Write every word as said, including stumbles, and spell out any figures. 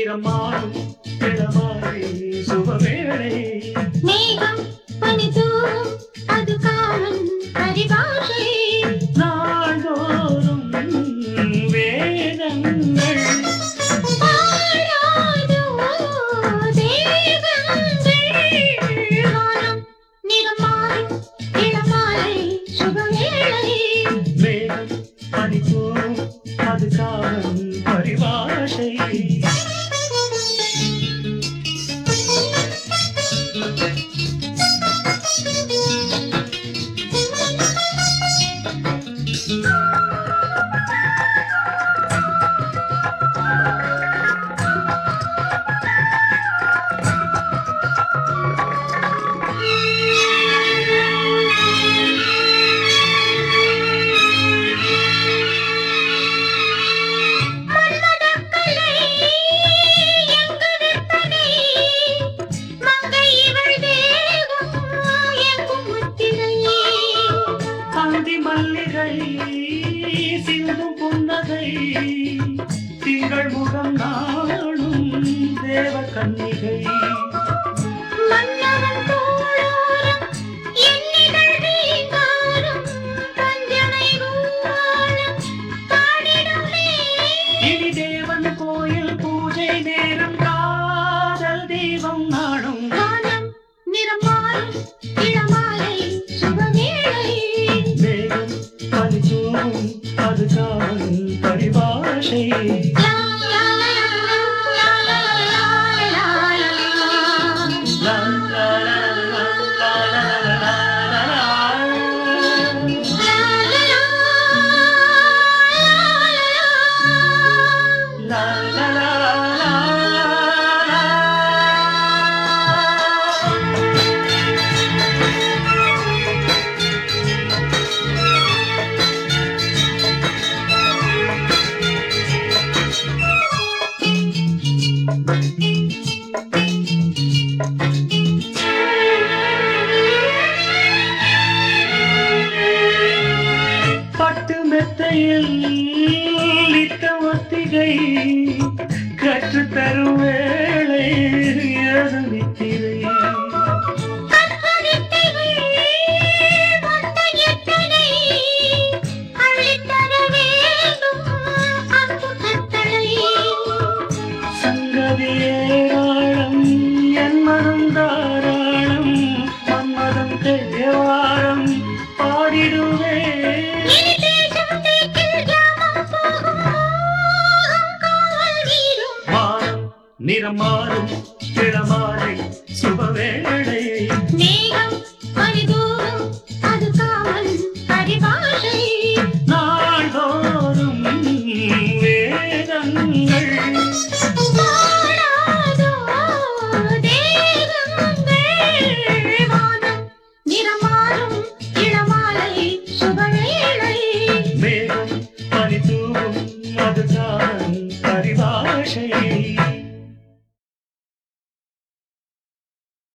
நிறமாறும் இளமாலை சுபவேளை மேகம் பனிதூவும் அது காமன் பரிபாஷை நாள்தோறும் வேதங்கள் பாடாதோ தேவங்கள் வானம் நிறமாறும் இளமாலை சுபவேளை மேகம் பனிதூவும் அது காமன் பரிபாஷை மல்லிகை சிந்தும் புன்னகை திங்கள் முகம் நாளும் தேவ கன்னிகை மன்னவன் தோழோரம் எண்ணிகள் வீங்காரம் கஞ்சனை பூவாரம் பாடிடுமே இனி தேவன் கோயில் பூஜை நேரம் காதல் தீபம் நாடும் வானம் நிறமாறும் இளமாலை சுபவேளை மேகம் பனிதூவும் அது காமன் பரிபாஷை லா லா லா லா லா லா லா லா லா லா லா லா லா லா லா பட்டு மெத்தையில் இட்ட ஒத்திகை கற்றுத்தரும் வேளை அது நித்திரை சங்கதி ஏராளம் என் மனம் தாராளம் மன்மதம் தேவாரம் பாடிடுவே வானம் நிறமாறும் இளமாலை சுபவேளை மேகம் பனிதூவும் அது காமன் பரிபாஷை நாள்தோறும் வேதங்கள் பாடாதோ தேவங்கள் வானம் நிறமாறும் இளமாலை சுபவேளை மேகம் பனிதூவும் அது